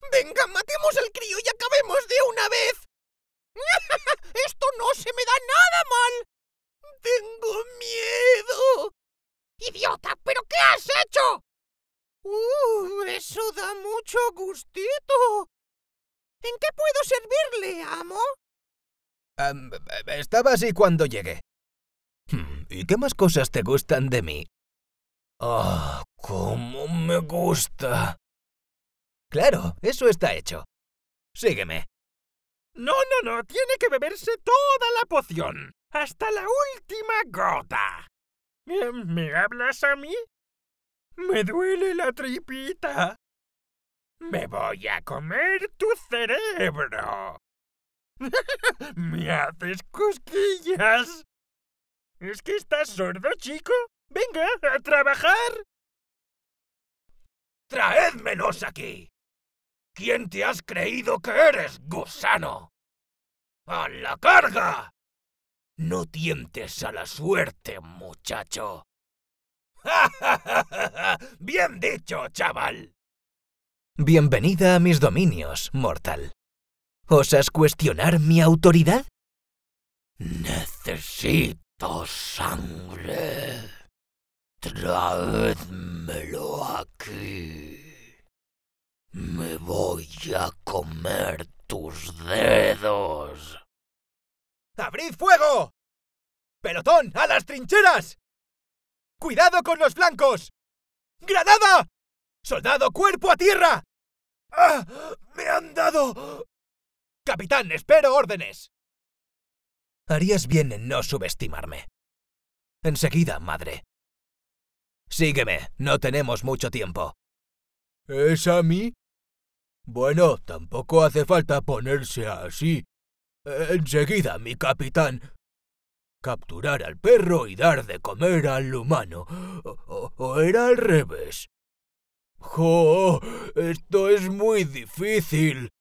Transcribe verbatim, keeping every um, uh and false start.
Venga, matemos al crío y acabemos de una vez. Esto no se me da nada mal. Tengo miedo. ¡Idiota! ¿Pero qué has hecho? ¡Uh! Eso da mucho gustito. ¿En qué puedo servirle, amo? Um, estaba así cuando llegué. ¿Y qué más cosas te gustan de mí? ¡Oh, cómo me gusta! Claro, eso está hecho. Sígueme. No, no, no. Tiene que beberse toda la poción. Hasta la última gota. ¿Me hablas a mí? Me duele la tripita. Me voy a comer tu cerebro. Me haces cosquillas. ¿Es que estás sordo, chico? Venga, a trabajar. ¡Traédmelos aquí! ¿Quién te has creído que eres, gusano? ¡A la carga! No tientes a la suerte, muchacho. ¡Ja, ja, ja, ja, ja! ¡Bien dicho, chaval! Bienvenida a mis dominios, mortal. ¿Osas cuestionar mi autoridad? Necesito sangre. Traédmelo aquí. Me voy a comer tus dedos. ¡Abrid fuego! ¡Pelotón, a las trincheras! ¡Cuidado con los flancos! ¡Granada! ¡Soldado, cuerpo a tierra! ¡Ah! ¡Me han dado! ¡Capitán, espero órdenes! Harías bien en no subestimarme. Enseguida, madre. Sígueme, no tenemos mucho tiempo. ¿Es a mí? Bueno, tampoco hace falta ponerse así. Enseguida, mi capitán. Capturar al perro y dar de comer al humano. ¿O, o, o era al revés? ¡Jo! Esto es muy difícil.